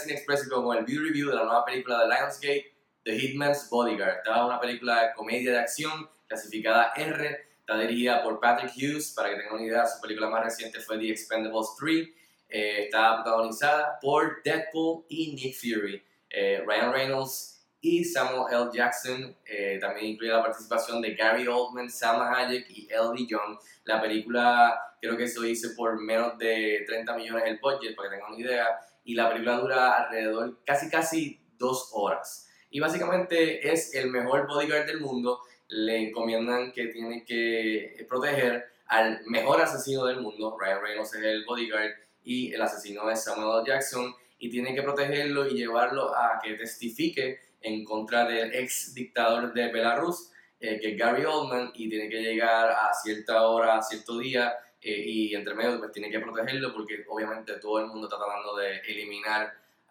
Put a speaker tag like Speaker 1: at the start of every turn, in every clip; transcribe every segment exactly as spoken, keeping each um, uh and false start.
Speaker 1: Cine Express con el View Review de la nueva película de Lionsgate, The Hitman's Bodyguard. Esta es una película de comedia de acción clasificada R. Está dirigida por Patrick Hughes. Para que tengan una idea, su película más reciente fue The Expendables tres. Eh, está protagonizada por Deadpool y Nick Fury, eh, Ryan Reynolds y Samuel L. Jackson. Eh, también incluye la participación de Gary Oldman, Salma Hayek y Ellie Young. La película creo que se hizo por menos de treinta millones el budget, para que tengan una idea, y la película dura alrededor casi casi dos horas. Y básicamente es el mejor bodyguard del mundo. Le encomiendan que tiene que proteger al mejor asesino del mundo. Ryan Reynolds es el bodyguard y el asesino es Samuel L. Jackson, y tiene que protegerlo y llevarlo a que testifique en contra del ex dictador de Belarus, eh, que es Gary Oldman, y tiene que llegar a cierta hora, a cierto día, eh, y entre medio pues tiene que protegerlo porque obviamente todo el mundo está tratando de eliminar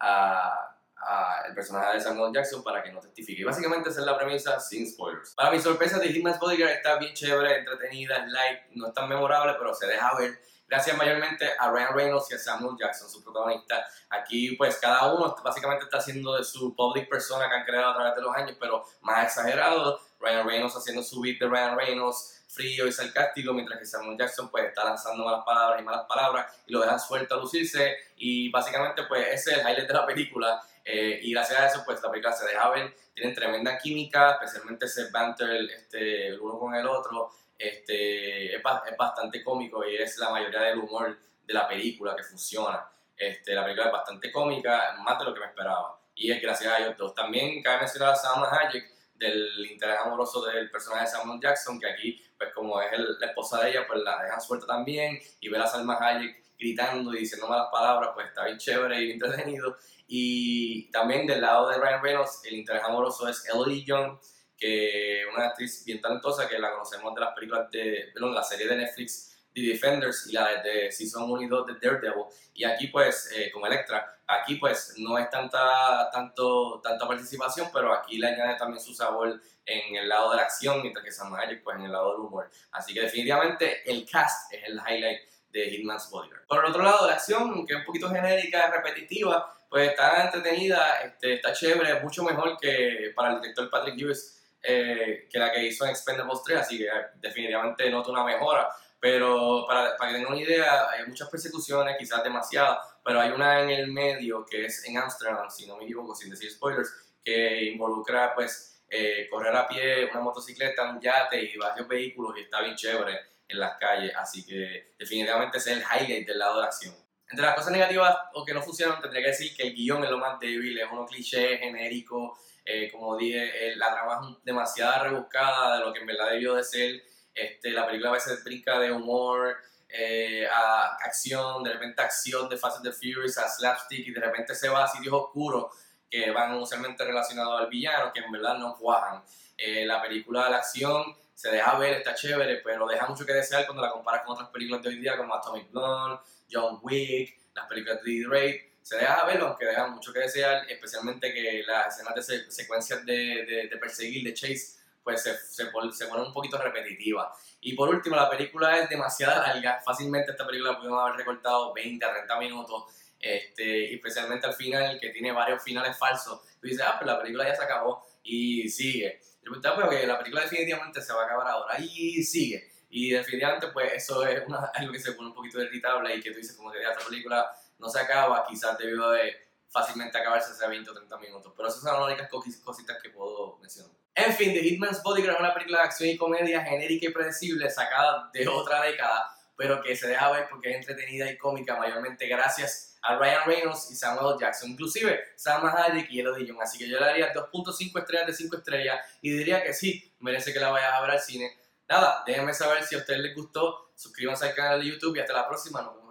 Speaker 1: a Uh, el personaje de Samuel Jackson para que no testifique. Y básicamente esa es la premisa sin spoilers. Para mi sorpresa, The Hitman's Bodyguard está bien chévere, entretenida, es light, no es tan memorable, pero se deja ver. Gracias mayormente a Ryan Reynolds y a Samuel Jackson, su protagonista. Aquí pues cada uno básicamente está haciendo de su public persona que han creado a través de los años, pero más exagerado. Ryan Reynolds haciendo su beat de Ryan Reynolds, frío y sarcástico, mientras que Samuel Jackson pues está lanzando malas palabras y malas palabras y lo dejan suelto a lucirse, y básicamente pues ese es el highlight de la película. Eh, y gracias a eso pues la película se deja ver, tienen tremenda química, especialmente ese banter este, el uno con el otro. Este, es, es bastante cómico y es la mayoría del humor de la película que funciona. Este, la película es bastante cómica, más de lo que me esperaba, y es gracias a ellos dos. También cabe mencionar a Salma Hayek, del interés amoroso del personaje de Samuel Jackson, que aquí pues como es el, la esposa de ella pues la dejan suelta también, y ver a Salma Hayek gritando y diciendo malas palabras pues está bien chévere y bien entretenido. Y también del lado de Ryan Reynolds el interés amoroso es Ellie Young, que es una actriz bien talentosa que la conocemos de las películas de, perdón, la serie de Netflix The Defenders y la de Season uno y dos de Daredevil, y aquí pues eh, como Electra, aquí pues no es tanta, tanto, tanta participación, pero aquí le añade también su sabor en el lado de la acción, mientras que Sam Hayek pues en el lado del humor. Así que definitivamente el cast es el highlight de Hitman's Bodyguard. Por el otro lado, la acción, que es un poquito genérica, repetitiva, pues está entretenida, este, está chévere, mucho mejor que para el director Patrick Hughes, eh, que la que hizo en Expendables tres, así que definitivamente noto una mejora. Pero para, para que tengan una idea, hay muchas persecuciones, quizás demasiadas, pero hay una en el medio que es en Amsterdam, si no me equivoco, sin decir spoilers, que involucra pues eh, correr a pie, una motocicleta, un yate y varios vehículos, y está bien chévere en las calles, así que definitivamente ese es el highlight del lado de la acción. Entre las cosas negativas o que no funcionan, tendría que decir que el guión es lo más débil, es uno cliché, genérico, eh, como dije, eh, la trama es demasiado rebuscada de lo que en verdad debió de ser. Este, la película a veces brinca de humor eh, a acción, de repente acción de Fast and the Furious a slapstick, y de repente se va a sitios oscuros que van usualmente relacionados al villano, que en verdad no cuajan. Eh, la película de la acción se deja ver, está chévere, pero deja mucho que desear cuando la comparas con otras películas de hoy día como Atomic Blonde, John Wick, las películas de Eddie Raid. Se deja ver, aunque dejan mucho que desear, especialmente que las escenas de se secuencias de, de, de perseguir, de chase, pues se, se, se pone un poquito repetitiva. Y por último, la película es demasiado larga. Fácilmente esta película pudimos haber recortado veinte a treinta minutos, este, especialmente al final, que tiene varios finales falsos. Tú dices, ah, pues la película ya se acabó, y sigue. Yo pensaba, pero que la película definitivamente se va a acabar ahora, y sigue. Y definitivamente, pues eso es una, algo que se pone un poquito irritable, y que tú dices, como que ya esta película no se acaba, quizás debido de fácilmente acabarse hace veinte o treinta minutos. Pero esas son las únicas cositas que puedo mencionar. En fin, The Hitman's Bodyguard es una película de acción y comedia genérica y predecible, sacada de otra década, pero que se deja ver porque es entretenida y cómica, mayormente gracias a Ryan Reynolds y Samuel Jackson, inclusive Salma Hayek y Elodie Young. Así que yo le daría dos punto cinco estrellas de cinco estrellas y diría que sí, merece que la vayas a ver al cine. Nada, déjenme saber si a ustedes les gustó, suscríbanse al canal de YouTube y hasta la próxima. Nos vemos.